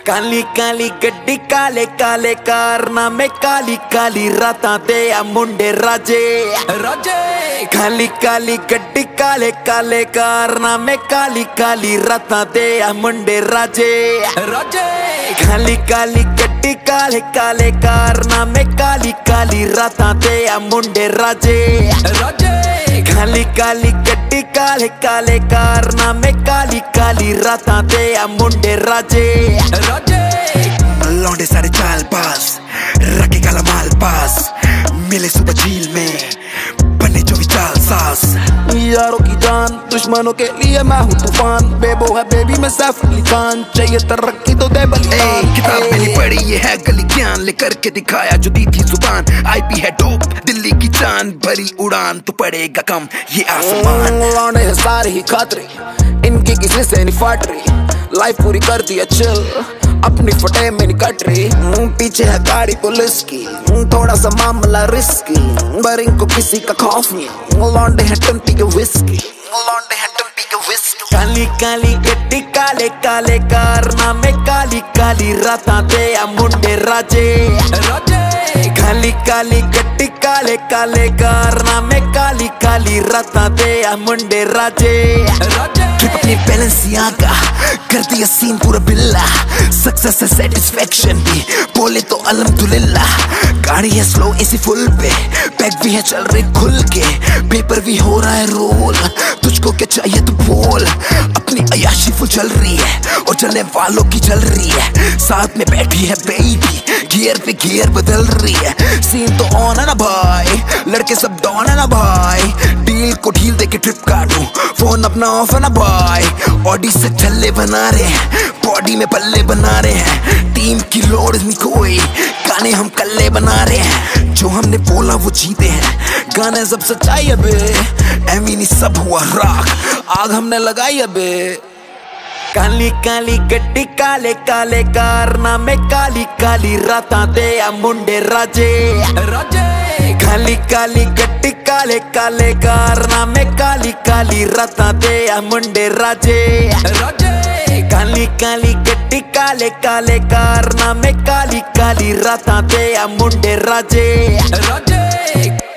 काली काली गड्डी काले काले कारनामे काली काली रातां ते आ मुंडे राजे राजे। काली काली गड्डी काले काले कारनामे काली काली रातां ते आ मुंडे राजे राजे। काली काली गड्डी काले काले कारनामे काली काली रातां ते आ मुंडे राजे राजे। काली काली गड्डी काले काले कारनामे काली काली रातां ते आ मुंडे राजे राजे। लौंडे सारे चाल पास रखे काला माल पास, मिले सुबह झील में बने जो भी चाल सास। यारों की जान दुश्मनों के लिए मैं हूँ तूफान, बेबो है बेबी मैं सैफ अली खान, चाहिए तरक्की तो दे बलिदान। किताब मैंने पढ़ी ये है गली ज्ञान, लेकर के दिखाया जो दी थी जुबान। आईपी है डोप दिल्ली की जान, भरी उड़ान तो पड़ेगा कम ये आसमान। लौंडे है सारे ही खतरे, इनकी किसी से नहीं फाट रही, लाइफ पूरी कर दी चिल अपनी फटे में नहीं कट रही। पीछे है गाड़ी पुलिस की, थोड़ा सा मामला रिस्की, पर इनको किसी का खौफ नहीं। लौंडे हैं टम्पी के विस्की, लौंडे हैं टम्पी के विस्की। काली काली गड्डी काले काले कारनामे काली काली रातां ते आ मुंडे राजे राजे। काली काली गड्डी काले काले कारनामे काली काली रातां ते आ मुंडे राजे राजे। ट्रिप अपनी बैलेंसियागा कर दिया सीन पूरा बिल्ला, सक्सेस है सेटिस्फेक्शन भी बोले तो अल्हम्दुलिल्लाह। गाड़ी है स्लो एसी फुल पे, पैक भी है चल रही खुल के, पेपर भी हो रहा है रोल, तुझको क्या चाहिए तू बोल। अपनी अयाशी फुल चल रही है और चलने वालों की चल रही है, साथ में बैठी है बेबी गियर पे गियर बदल रही है। सीन तो ऑन है ना भाई, लड़के सब डॉन है ना भाई, डील को ढील दे के ट्रिप काटूं, फोन अपना ऑफ है ना भाई। ऑडी से छल्ले बना रहे हैं, बॉडी में पल्ले बना रहे हैं, टीम की लोड नहीं कोई, गाने हम कल्ले बना रहे हैं, जो हमने बोला वो जीते हैं, गाने सब सच्चाई है बे, एमी नहीं सब हुआ राख, आग हमने लगाई है बे। काली काली गड्डी काले काले कारनामे काली काली रातां ते आ मुंडे राजे राजे। काली काली गड्डी काले काले कारनामे काली काली रातां ते आ मुंडे राजे राजे। काली काली गड्डी काले काले कारनामे काली काली रातां ते आ मुंडे राजे राजे।